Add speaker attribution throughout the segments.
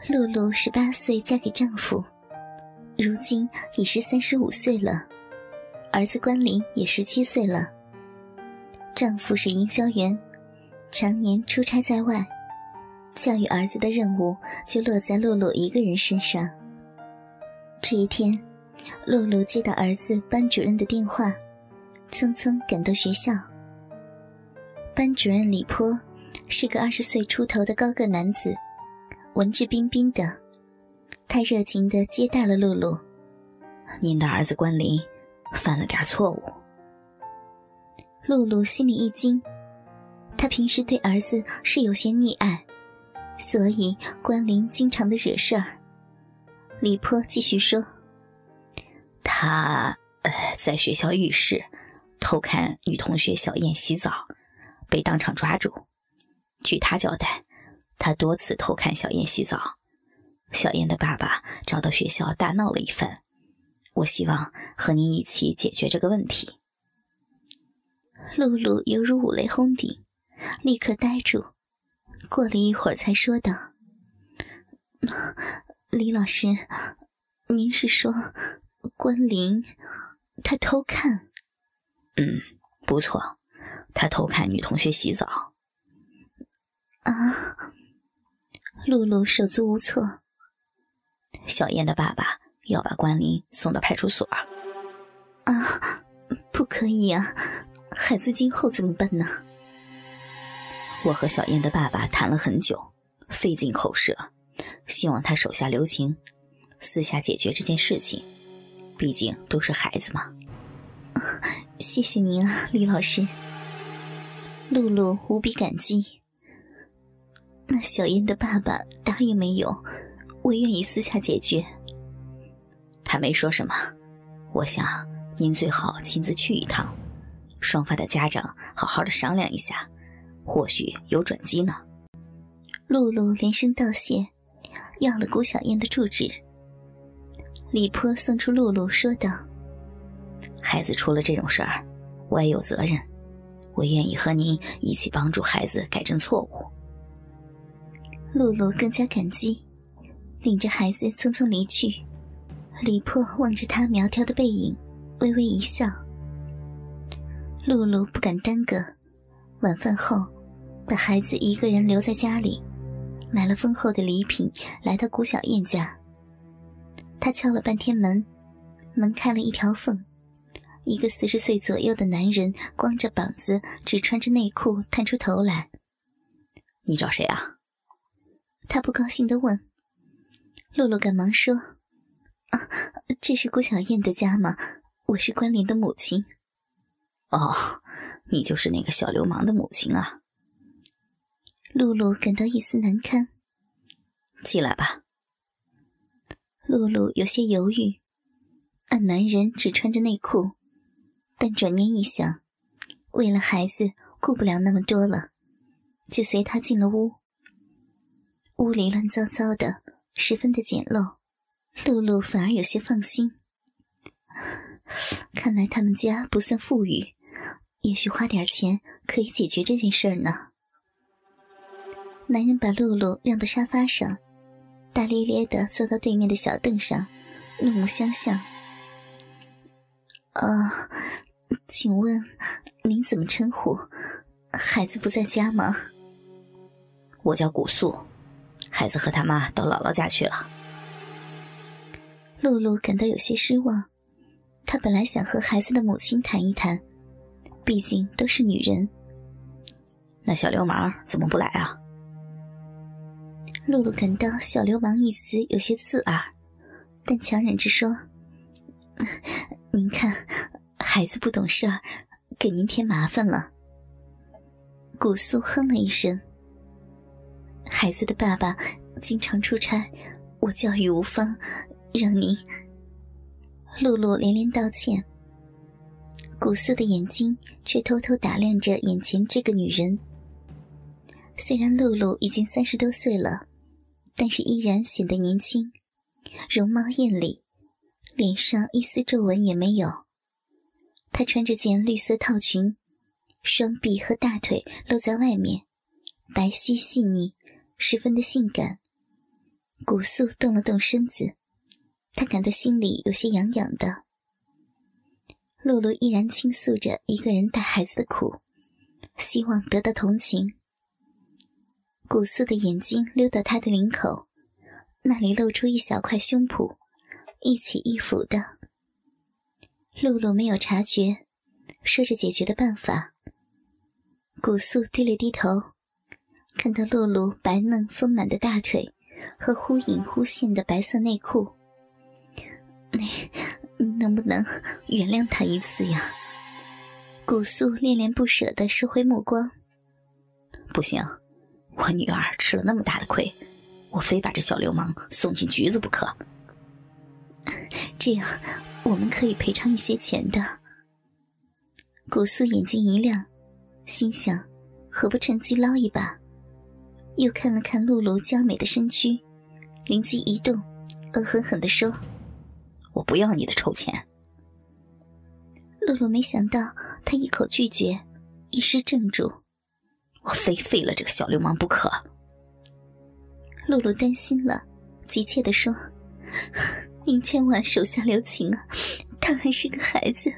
Speaker 1: 露露18岁嫁给丈夫，如今已是35岁了，儿子关林也17岁了。丈夫是营销员，常年出差在外，教育儿子的任务就落在露露一个人身上。这一天，露露接到儿子班主任的电话，匆匆赶到学校。班主任李波是个20岁出头的高个男子，文质彬彬的。他热情地接待了露露。
Speaker 2: 您的儿子关林犯了点错误。
Speaker 1: 露露心里一惊，他平时对儿子是有些溺爱，所以关林经常的惹事儿。李波继续说，
Speaker 2: 他在学校浴室偷看女同学小燕洗澡，被当场抓住。据他交代，他多次偷看小燕洗澡，小燕的爸爸找到学校大闹了一番。我希望和您一起解决这个问题。
Speaker 1: 露露犹如五雷轰顶，立刻呆住，过了一会儿才说道，李老师，您是说关林他偷看？
Speaker 2: 不错，他偷看女同学洗澡。
Speaker 1: 啊！露露手足无措。
Speaker 2: 小燕的爸爸要把关林送到派出所。
Speaker 1: 啊，不可以啊，孩子今后怎么办呢？
Speaker 2: 我和小燕的爸爸谈了很久，费尽口舌，希望他手下留情，私下解决这件事情，毕竟都是孩子嘛。
Speaker 1: 谢谢您啊，李老师。露露无比感激。那小燕的爸爸答应没有？我愿意私下解决。
Speaker 2: 他没说什么，我想您最好亲自去一趟，双方的家长好好的商量一下，或许有转机呢。
Speaker 1: 露露连声道谢，要了顾小燕的住址。李波送出露露说道，
Speaker 2: 孩子出了这种事儿，我也有责任，我愿意和您一起帮助孩子改正错误。
Speaker 1: 露露更加感激，领着孩子匆匆离去。李波望着他苗条的背影，微微一笑。露露不敢耽搁，晚饭后把孩子一个人留在家里，买了丰厚的礼品，来到顾小燕家。他敲了半天门，门开了一条缝，一个40岁左右的男人光着膀子，只穿着内裤探出头来。
Speaker 2: 你找谁啊？
Speaker 1: 他不高兴地问。露露赶忙说，啊，这是顾小燕的家吗？我是关林的母亲。
Speaker 2: 哦，你就是那个小流氓的母亲啊。
Speaker 1: 露露感到一丝难堪。
Speaker 2: 进来吧。
Speaker 1: 露露有些犹豫，按男人只穿着内裤，但转念一想，为了孩子顾不了那么多了，就随他进了屋。屋里乱糟糟的，十分的简陋，露露反而有些放心。看来他们家不算富裕，也许花点钱可以解决这件事儿呢。男人把露露让到沙发上，大咧咧地坐到对面的小凳上，怒目相向。请问您怎么称呼？孩子不在家吗？
Speaker 2: 我叫古素，孩子和他妈到姥姥家去了。
Speaker 1: 露露感到有些失望，她本来想和孩子的母亲谈一谈，毕竟都是女人。
Speaker 2: 那小流氓怎么不来啊？
Speaker 1: 露露感到小流氓一词有些刺耳，但强忍着说，您看孩子不懂事儿，给您添麻烦了。古素哼了一声，孩子的爸爸经常出差，我教育无方，让您。露露连连道歉，古素的眼睛却偷偷打量着眼前这个女人。虽然露露已经30多岁了，但是依然显得年轻，容貌艳丽，脸上一丝皱纹也没有。她穿着件绿色套裙，双臂和大腿露在外面，白皙细腻，十分的性感。 古素动了动身子，她感到心里有些痒痒的。露露依然倾诉着一个人带孩子的苦，希望得到同情。古素的眼睛溜到她的领口，那里露出一小块胸脯，一起一伏的。露露没有察觉，说着解决的办法。古素低了低头，看到露露白嫩丰满的大腿和忽隐忽现的白色内裤。你能不能原谅她一次呀？古素恋恋不舍地收回目光。
Speaker 2: 不行，我女儿吃了那么大的亏，我非把这小流氓送进局子不可。
Speaker 1: 这样我们可以赔偿一些钱的。古素眼睛一亮，心想何不趁机捞一把。又看了看露露娇美的身躯，灵机一动，恶狠狠地说：
Speaker 2: 我不要你的臭钱。
Speaker 1: 露露没想到他一口拒绝，一失正主。
Speaker 2: 我非废了这个小流氓不可。
Speaker 1: 露露担心了，急切地说：您千万手下留情啊，他还是个孩子。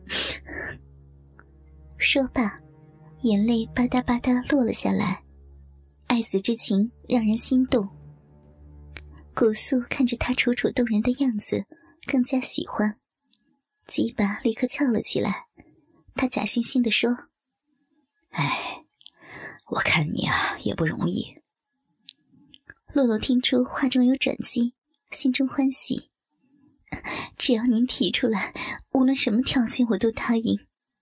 Speaker 1: 说罢，眼泪吧嗒吧嗒落了下来，爱子之情让人心动。古素看着他楚楚动人的样子，更加喜欢，鸡巴立刻翘了起来。他假惺惺地说：
Speaker 2: 哎，我看你啊也不容易。
Speaker 1: 露露听出话中有转机，心中欢喜。只要您提出来，无论什么条件我都答应。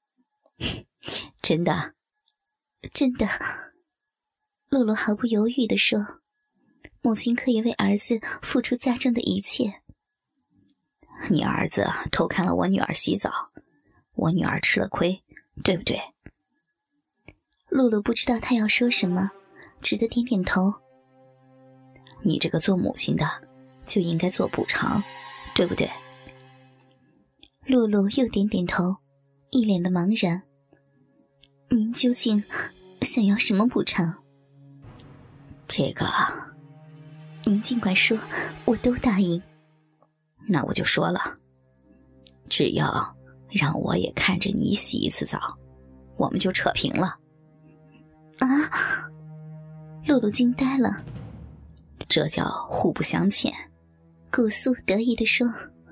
Speaker 2: 真的？
Speaker 1: 真的。露露毫不犹豫地说，母亲可以为儿子付出家中的一切。
Speaker 2: 你儿子偷看了我女儿洗澡，我女儿吃了亏，对不对？
Speaker 1: 露露不知道他要说什么，只得点点头。
Speaker 2: 你这个做母亲的就应该做补偿，对不对？
Speaker 1: 露露又点点头，一脸的茫然。您究竟想要什么补偿？
Speaker 2: 这个
Speaker 1: 您尽管说，我都答应。
Speaker 2: 那我就说了，只要让我也看着你洗一次澡，我们就扯平了。
Speaker 1: 啊！露露惊呆了。
Speaker 2: 这叫互不相欠。
Speaker 1: 古素得意地说：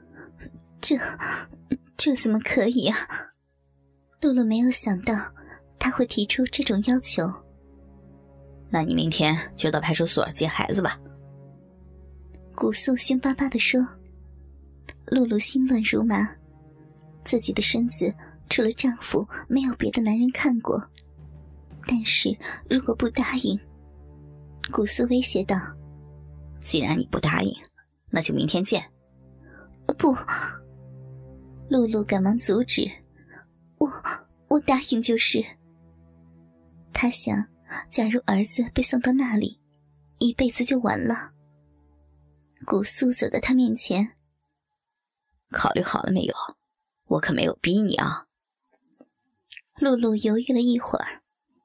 Speaker 1: 这怎么可以啊？露露没有想到他会提出这种要求。
Speaker 2: 那你明天就到派出所接孩子吧。
Speaker 1: 古素凶巴巴地说。露露心乱如麻，自己的身子除了丈夫没有别的男人看过，但是如果不答应，古素威胁道：
Speaker 2: 既然你不答应，那就明天见。
Speaker 1: 不！露露赶忙阻止。我答应就是。她想，假如儿子被送到那里，一辈子就完了。古素走到他面前。
Speaker 2: 考虑好了没有？我可没有逼你啊。
Speaker 1: 露露犹豫了一会儿。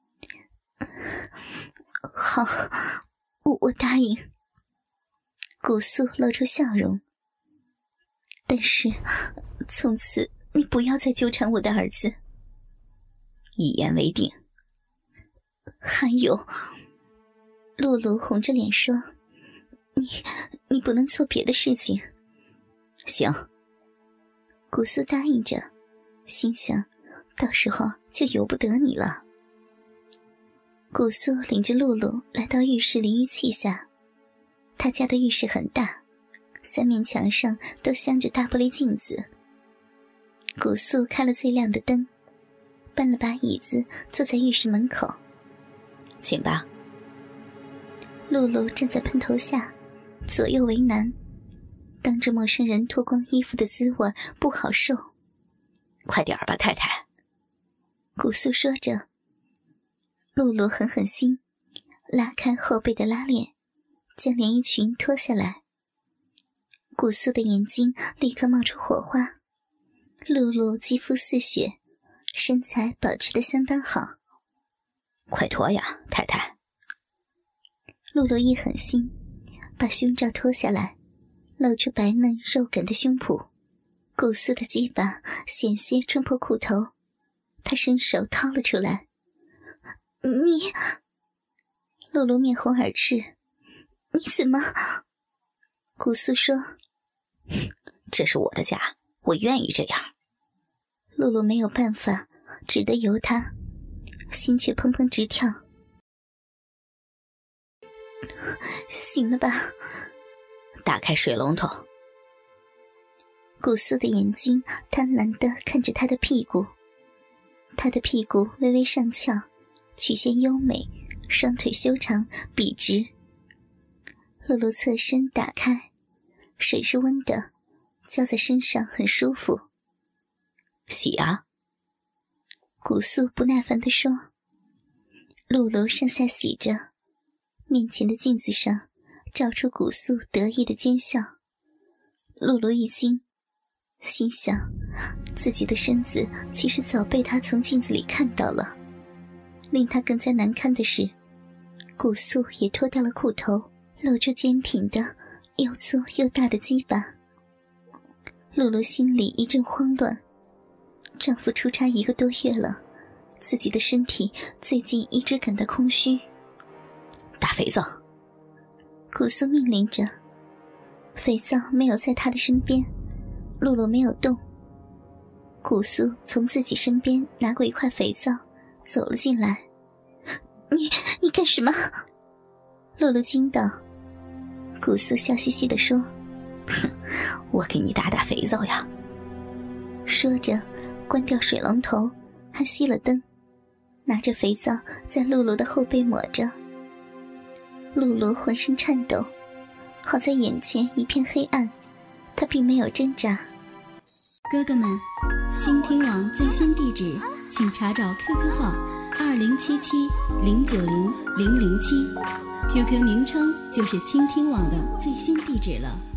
Speaker 1: 好，我答应。古素露出笑容。但是从此你不要再纠缠我的儿子。
Speaker 2: 一言为定。
Speaker 1: 还有，露露红着脸说，你不能做别的事情。
Speaker 2: 行。
Speaker 1: 古素答应着，心想到时候就由不得你了。古素领着露露来到浴室淋浴器下。他家的浴室很大，三面墙上都镶着大玻璃镜子。古素开了最亮的灯，搬了把椅子坐在浴室门口。
Speaker 2: 请吧。
Speaker 1: 露露站在喷头下，左右为难，当着陌生人脱光衣服的滋味不好受。
Speaker 2: 快点吧，太太。
Speaker 1: 古素说着。露露狠狠心，拉开后背的拉链，将连衣裙脱下来。古素的眼睛立刻冒出火花。露露肌肤似雪，身材保持得相当好。
Speaker 2: 快脱呀，太太。
Speaker 1: 露露一狠心， 把胸罩脱下来，露出白嫩肉感的胸脯，古素的鸡巴险些冲破裤头，他伸手掏了出来。你，露露面红耳赤，你怎么？古素说，
Speaker 2: 这是我的家，我愿意这样。
Speaker 1: 露露没有办法，只得由他，心却砰砰直跳。醒了吧，
Speaker 2: 打开水龙头。
Speaker 1: 古素的眼睛贪婪地看着他的屁股，他的屁股微微上翘，曲线优美，双腿修长笔直。露露侧身打开，水是温的，浇在身上很舒服。
Speaker 2: 洗啊！
Speaker 1: 古素不耐烦地说。露露上下洗着，面前的镜子上照出古素得意的奸笑。露露一惊，心想自己的身子其实早被他从镜子里看到了。令他更加难堪的是，古素也脱掉了裤头，露出坚挺的又粗又大的鸡巴。露露心里一阵慌乱，丈夫出差1个多月了，自己的身体最近一直感到空虚。
Speaker 2: 打肥皂！
Speaker 1: 古素命令着。肥皂没有在她的身边，露露没有动。古素从自己身边拿过一块肥皂，走了进来。你干什么？露露惊道。古素笑嘻嘻地说，
Speaker 2: 我给你打打肥皂呀。
Speaker 1: 说着关掉水龙头，还熄了灯，拿着肥皂在露露的后背抹着。露露浑身颤抖，好在眼前一片黑暗，她并没有挣扎。
Speaker 3: 哥哥们，倾听网最新地址请查找 QQ 号2077090007，QQ 名称就是倾听网的最新地址了。